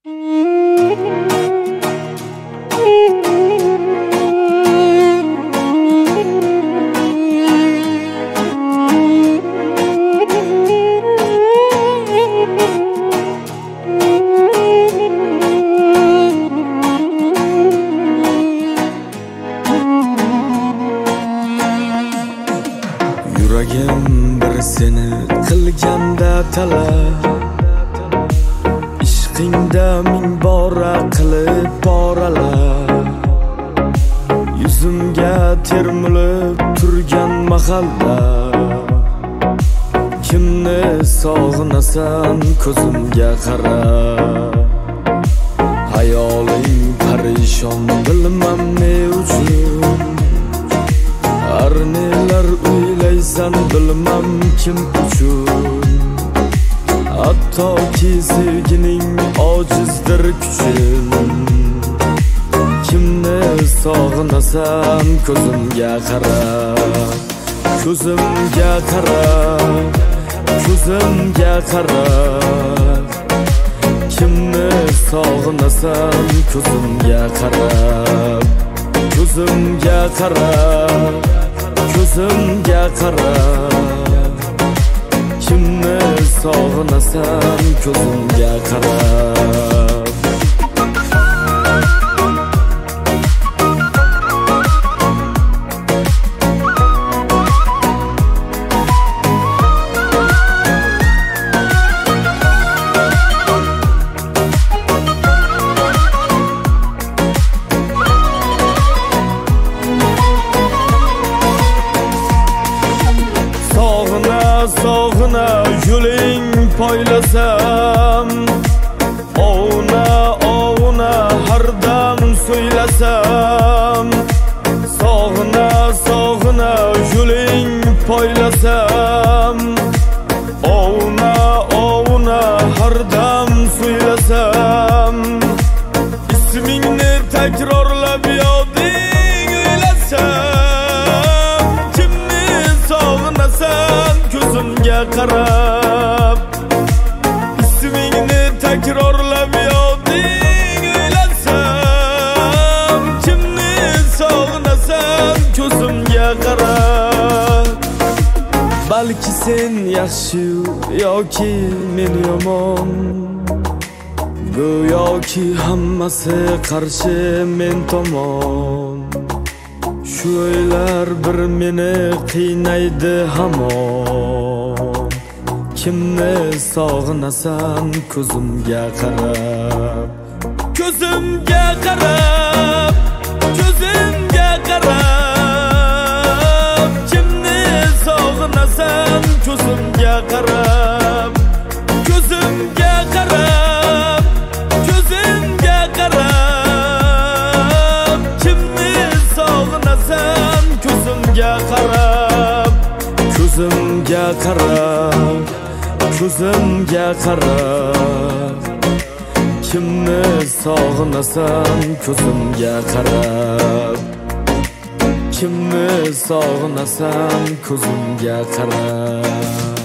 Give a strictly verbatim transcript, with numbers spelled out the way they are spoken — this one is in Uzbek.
Yuragim bir seni qilganda talab, ishqingda ming bora qilib poralar, yuzimga termilib turgan mahalla. Kimni sog'inasan ko'zimga qara, hayoling parishon bilmam ne uchun, har nelar o'ylaysan bilmam kim uchun. Hattoki sevgining ojizdir kuchin, kimni sog'inasan ko'zimga qara, ko'zimga qara, ko'zimga qara. Kimni sog'inasan ko'zimga qara, ko'zimga qara, ko'zimga qara. Kimni sog'inasan ko'zimga qara. Sog'ina yo'ling poylasam, ovuna ovuna har dam so'ylasam. Sog'ina sog'ina yo'ling poylasam, ovuna ovuna har dam so'ylasam. Ismingni takrorlab yoding o'ylasam, kimni sog'inasan ko'zimga qarab. Ismingni takrorlab yoding o'ylasam, kimni sog'inasan ko'zimga qarab. Balki sen yaxshi yoki men yomon, go'yoki hammasi qarshi men tomon. Shu o'ylar bir meni qiynaydi hamon. Kimni sog'inasan ko'zimga qarab, ko'zimga qarab, ko'zimga qarab. Kimni sog'inasan ko'zimga qarab, ko'zimga qarab, ko'zimga qarab. Kimni sog'inasan ko'zimga qarab, ko'zimga qarab, ko'zimga qarab. Kimni sog'inasan ko'zimga qarab, kimni sog'inasan ko'zimga qarab.